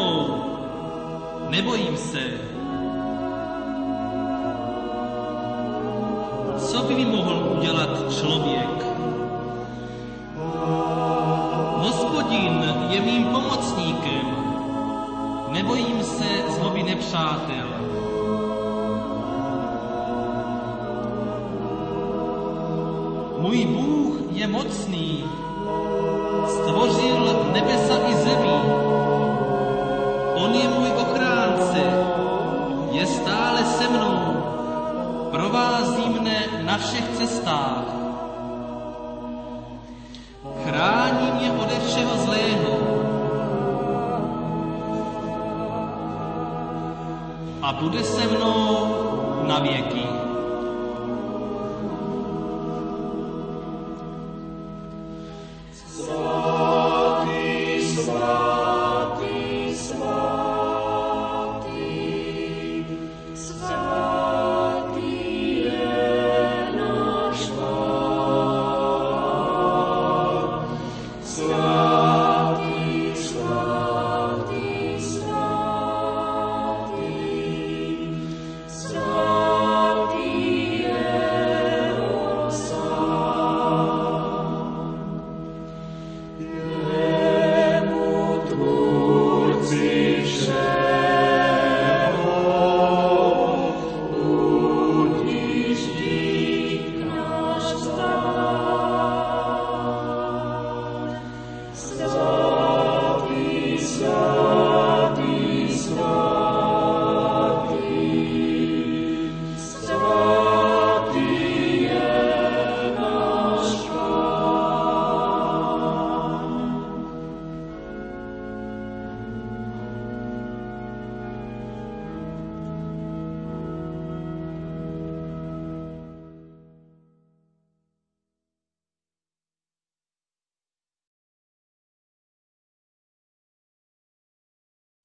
mnou, nebojím se. Co by mi mohl udělat člověk? Hospodin je mým pomocníkem, nebojím se zloby nepřátel. Můj Bůh je mocný, stvořil nebesa i zemi. On je můj ochránce, je stále se mnou, provází mne na všech cestách. Chrání mě ode všeho zlého a bude se mnou na věky.